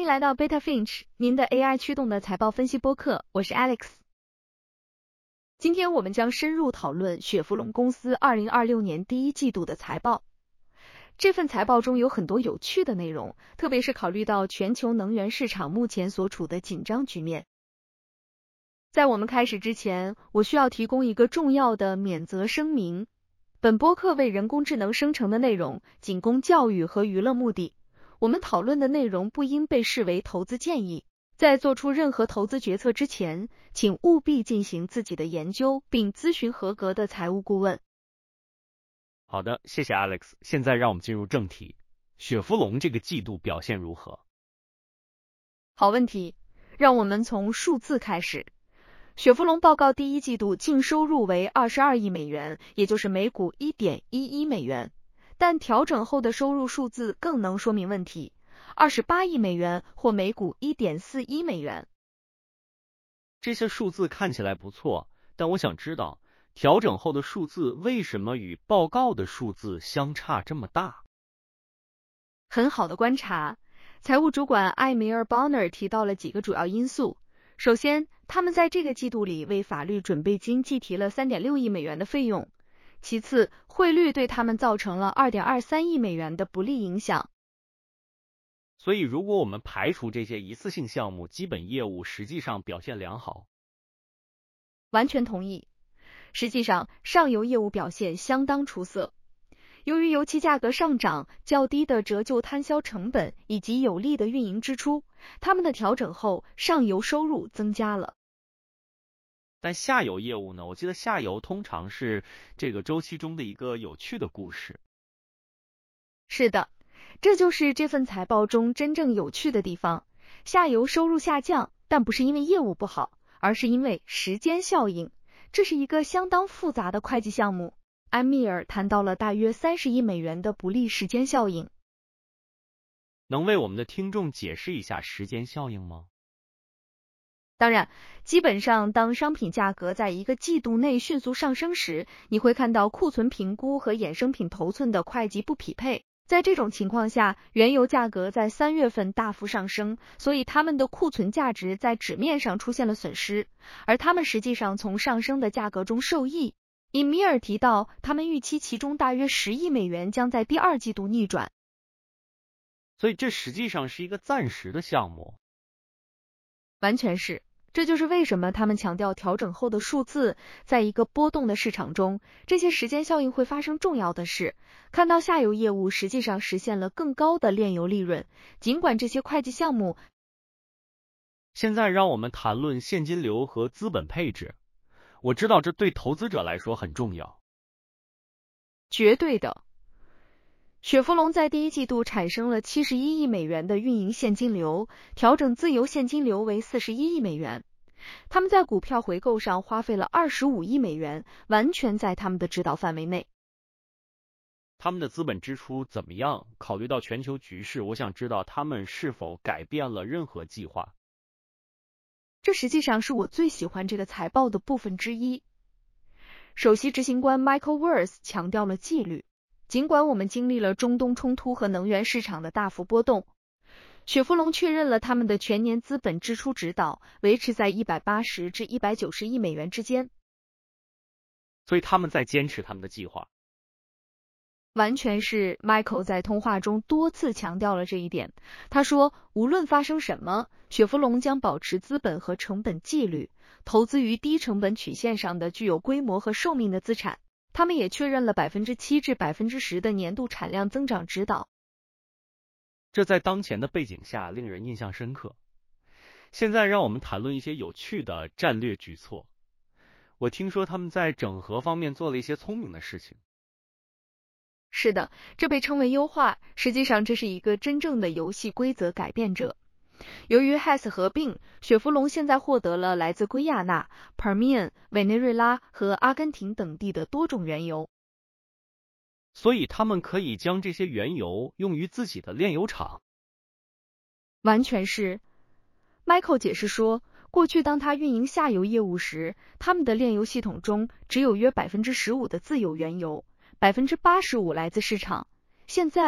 来到 Beta Finch， 您的 AI 驱动的财报分析播客，我是 Alex。今天我们将深入讨论雪佛龙公司2026年第一季度的财报。这份财报中有很多有趣的内容，特别是考虑到全球能源市场目前所处的紧张局面。在我们开始之前，我需要提供一个重要的免责声明。本播客为人工智能生成的内容仅供教育和娱乐目的，我们讨论的内容不应被视为投资建议。在做出任何投资决策之前，请务必进行自己的研究，并咨询合格的财务顾问。 好的，谢谢 Alex。现在让我们进入正题，雪佛龙这个季度表现如何？ 好问题，让我们从数字开始。雪佛龙报告第一季度净收入为22亿美元，也就是每股 1.11 美元，但调整后的收入数字更能说明问题，28亿美元或每股 1.41 美元。 这些数字看起来不错，但我想知道调整后的数字为什么与报告的数字相差这么大？ 很好的观察，财务主管艾米尔·邦纳提到了几个主要因素。首先，他们在这个季度里为法律准备金计提了 3.6 亿美元的费用。其次，汇率对他们造成了 2.23 亿美元的不利影响。 所以如果我们排除这些一次性项目，基本业务实际上表现良好。 完全同意。实际上，上游业务表现相当出色。由于油气价格上涨、较低的折旧摊销成本以及有利的运营支出，他们的调整后上游收入增加了。 但下游业务呢？我记得下游通常是这个周期中的一个有趣的故事。 是的，这就是这份财报中真正有趣的地方。下游收入下降，但不是因为业务不好，而是因为时间效应。这是一个相当复杂的会计项目。安米尔谈到了大约30亿美元的不利时间效应。 能为我们的听众解释一下时间效应吗？ 当然，基本上当商品价格在一个季度内迅速上升时，你会看到库存评估和衍生品头寸的会计不匹配。在这种情况下，原油价格在3月份大幅上升，所以他们的库存价值在纸面上出现了损失，而他们实际上从上升的价格中受益。伊米尔提到，他们预期其中大约10亿美元将在第二季度逆转。 所以这实际上是一个暂时的项目。 完全是。这就是为什么他们强调调整后的数字。在一个波动的市场中，这些时间效应会发生重要的事。看到下游业务实际上实现了更高的炼油利润，尽管这些会计项目。 现在让我们谈论现金流和资本配置。我知道这对投资者来说很重要。 绝对的。雪佛龙在第一季度产生了71亿美元的运营现金流，调整自由现金流为41亿美元。他们在股票回购上花费了25亿美元，完全在他们的指导范围内。 他们的资本支出怎么样？考虑到全球局势，我想知道他们是否改变了任何计划。 这实际上是我最喜欢这个财报的部分之一。首席执行官 Michael Worth 强调了纪律。尽管我们经历了中东冲突和能源市场的大幅波动，雪佛龙确认了他们的全年资本支出指导维持在180至190亿美元之间。 所以他们在坚持他们的计划。 完全是。 Michael 在通话中多次强调了这一点。他说，无论发生什么，雪佛龙将保持资本和成本纪律，投资于低成本曲线上的具有规模和寿命的资产。他们也确认了 7% 至 10% 的年度产量增长指导。 这在当前的背景下令人印象深刻。现在让我们谈论一些有趣的战略举措。我听说他们在整合方面做了一些聪明的事情。 是的，这被称为优化，实际上这是一个真正的游戏规则改变者。由于 Hess 合并，雪佛龙现在获得了来自圭亚那、Permian、委内瑞拉和阿根廷等地的多种原油。 所以他们可以将这些原油用于自己的炼油厂。 完全是。Michael 解释说，过去当他运营下游业务时，他们的炼油系统中只有约 15% 的自有原油， 85% 来自市场。现在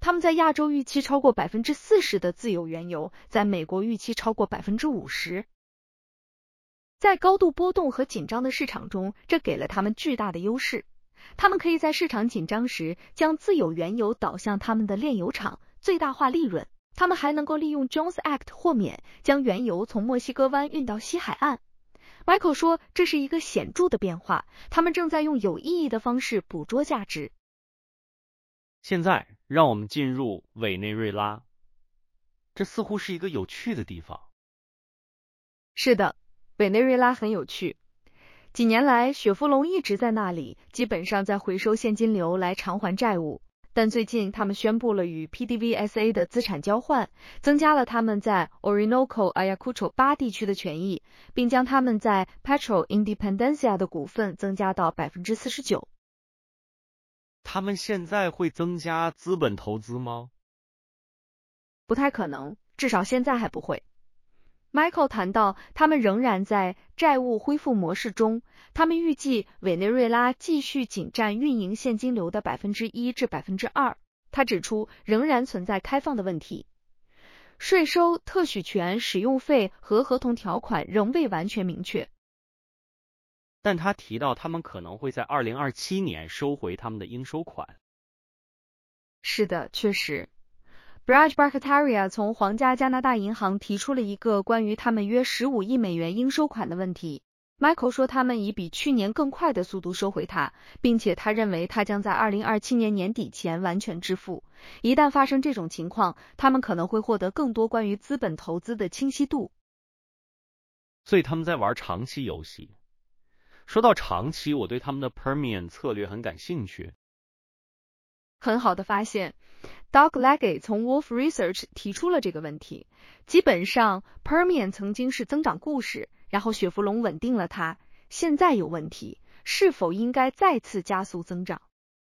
他们在亚洲预期超过 40% 的自有原油，在美国预期超过 50%。在高度波动和紧张的市场中，这给了他们巨大的优势。他们可以在市场紧张时将自有原油导向他们的炼油厂，最大化利润。他们还能够利用 Jones Act 豁免，将原油从墨西哥湾运到西海岸。Michael 说，这是一个显著的变化，他们正在用有意义的方式捕捉价值。 现在让我们进入委内瑞拉，这似乎是一个有趣的地方。 是的，委内瑞拉很有趣。几年来，雪佛龙一直在那里，基本上在回收现金流来偿还债务。但最近他们宣布了与 PDVSA 的资产交换，增加了他们在 Orinoco、Ayacucho 8地区的权益，并将他们在 Petro Independencia 的股份增加到 49%。 他们现在会增加资本投资吗？ 不太可能，至少现在还不会。Michael 谈到，他们仍然在债务恢复模式中，他们预计委内瑞拉继续仅占运营现金流的 1% 至 2%。他指出，仍然存在开放的问题，税收、特许权、使用费和合同条款仍未完全明确。 但他提到，他们可能会在2027年收回他们的应收款。 是的，确实。Braj Barkataria 从皇家加拿大银行提出了一个关于他们约15亿美元应收款的问题。Michael 说他们以比去年更快的速度收回它，并且他认为它将在2027年年底前完全支付。一旦发生这种情况，他们可能会获得更多关于资本投资的清晰度。 所以他们在玩长期游戏。说到长期，我对他们的 Permian 策略很感兴趣。 很好的发现。Doug Leggett 从 Wolf Research 提出了这个问题。基本上 Permian 曾经是增长故事，然后雪佛龙稳定了它，现在有问题，是否应该再次加速增长？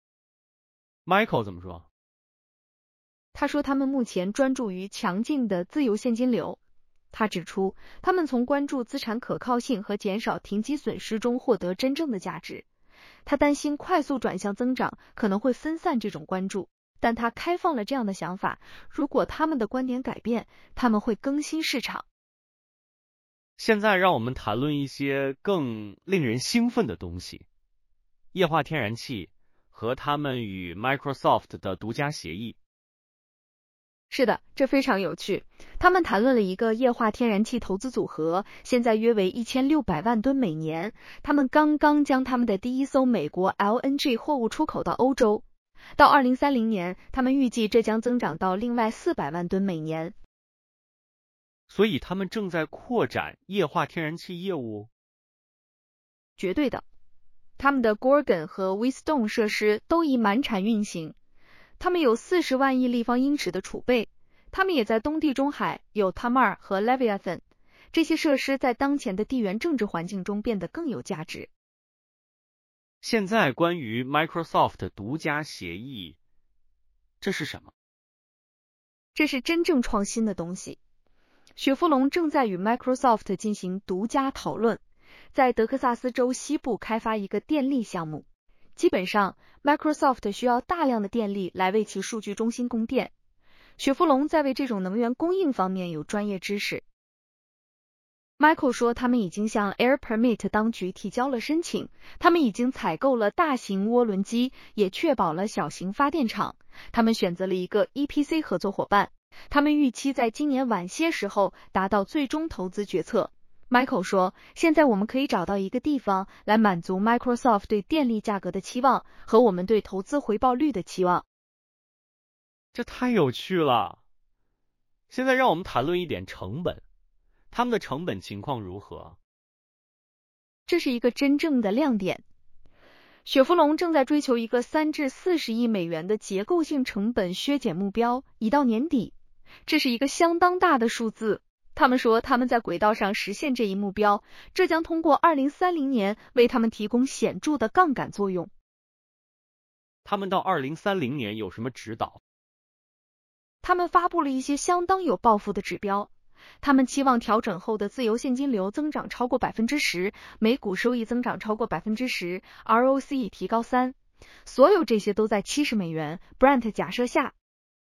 Michael 怎么说？ 他说他们目前专注于强劲的自由现金流。他指出，他们从关注资产可靠性和减少停机损失中获得真正的价值。他担心快速转向增长可能会分散这种关注。但他开放了这样的想法，如果他们的观点改变，他们会更新市场。 现在让我们谈论一些更令人兴奋的东西，液化天然气和他们与 Microsoft 的独家协议。 是的，这非常有趣。他们谈论了一个液化天然气投资组合，现在约为1600万吨每年。他们刚刚将他们的第一艘美国 LNG 货物出口到欧洲。到2030年，他们预计这将增长到另外400万吨每年。 所以他们正在扩展液化天然气业务？ 绝对的。他们的 Gorgon 和 Wheatstone 设施都已满产运行。他们有40万亿立方英尺的储备。他们也在东地中海有 Tamar 和 Leviathan。这些设施在当前的地缘政治环境中变得更有价值。 现在关于 Microsoft 独家协议，这是什么？ 这是真正创新的东西。雪佛龙正在与 Microsoft 进行独家讨论，在德克萨斯州西部开发一个电力项目。基本上 Microsoft 需要大量的电力来为其数据中心供电。雪佛龙在为这种能源供应方面有专业知识。Michael 说，他们已经向 Air Permit 当局提交了申请，他们已经采购了大型涡轮机，也确保了小型发电厂。他们选择了一个 EPC 合作伙伴，他们预期在今年晚些时候达到最终投资决策。Michael 说，现在我们可以找到一个地方来满足 Microsoft 对电力价格的期望和我们对投资回报率的期望。 这太有趣了。现在让我们谈论一点成本。他们的成本情况如何？ 这是一个真正的亮点。雪佛龙正在追求一个3至40亿美元的结构性成本削减目标，已到年底。这是一个相当大的数字。他们说他们在轨道上实现这一目标，这将通过2030年为他们提供显著的杠杆作用。 他们到2030年有什么指导？ 他们发布了一些相当有抱负的指标。他们期望调整后的自由现金流增长超过 10%， 每股收益增长超过 10%， ROCE 提高3%。所有这些都在70美元 Brent 假设下。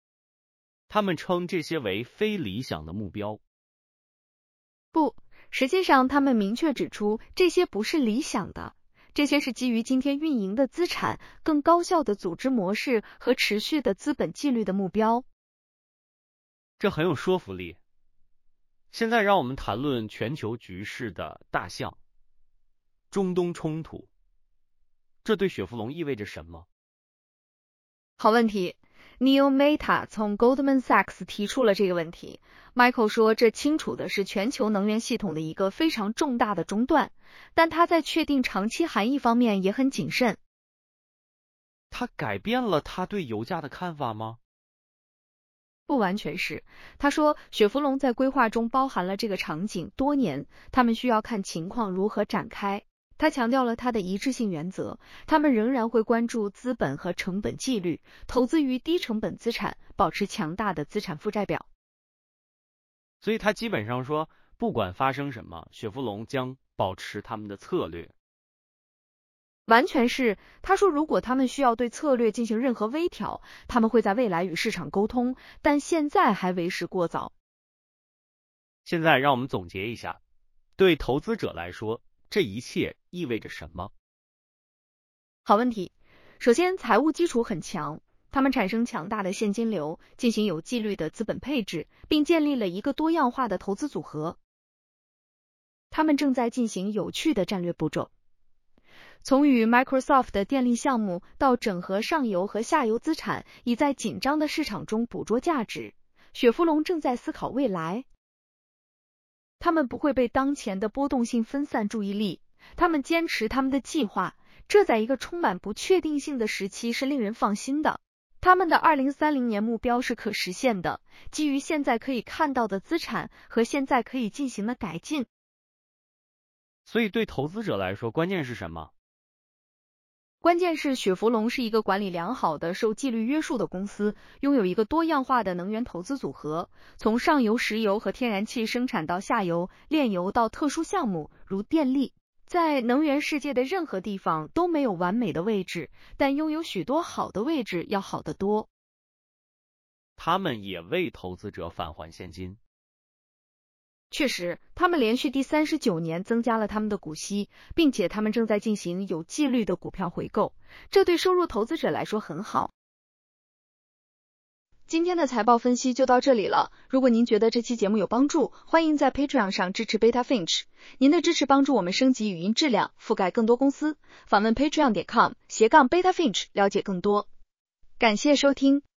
他们称这些为非理想的目标。 不，实际上他们明确指出这些不是理想的，这些是基于今天运营的资产、更高效的组织模式和持续的资本纪律的目标。 这很有说服力。现在让我们谈论全球局势的大象——中东冲突。这对雪佛龙意味着什么？ 好问题。Neil Mehta 从 Goldman Sachs 提出了这个问题。Michael 说，这清楚的是全球能源系统的一个非常重大的中断，但他在确定长期含义方面也很谨慎。 他改变了他对油价的看法吗？ 不完全是。他说，雪佛龙在规划中包含了这个场景多年，他们需要看情况如何展开。他强调了他的一致性原则，他们仍然会关注资本和成本纪律，投资于低成本资产，保持强大的资产负债表。 所以他基本上说，不管发生什么，雪佛龙将保持他们的策略。 完全是。他说，如果他们需要对策略进行任何微调，他们会在未来与市场沟通，但现在还为时过早。 现在让我们总结一下，对投资者来说，这一切意味着什么？ 好问题。首先，财务基础很强，他们产生强大的现金流，进行有纪律的资本配置，并建立了一个多样化的投资组合。他们正在进行有趣的战略步骤，从与 Microsoft 的电力项目到整合上游和下游资产，以在紧张的市场中捕捉价值。雪佛龙正在思考未来。他们不会被当前的波动性分散注意力，他们坚持他们的计划，这在一个充满不确定性的时期是令人放心的。他们的2030年目标是可实现的，基于现在可以看到的资产和现在可以进行的改进。 所以对投资者来说，关键是什么？ 关键是雪佛龙是一个管理良好的、受纪律约束的公司，拥有一个多样化的能源投资组合，从上游石油和天然气生产到下游炼油到特殊项目如电力。在能源世界的任何地方都没有完美的位置，但拥有许多好的位置要好得多。 他们也为投资者返还现金。 确实，他们连续第39年增加了他们的股息，并且他们正在进行有纪律的股票回购，这对收入投资者来说很好。今天的财报分析就到这里了。如果您觉得这期节目有帮助，欢迎在 Patreon 上支持 Beta Finch。您的支持帮助我们升级语音质量，覆盖更多公司。访问 patreon.com/Beta Finch 了解更多。感谢收听。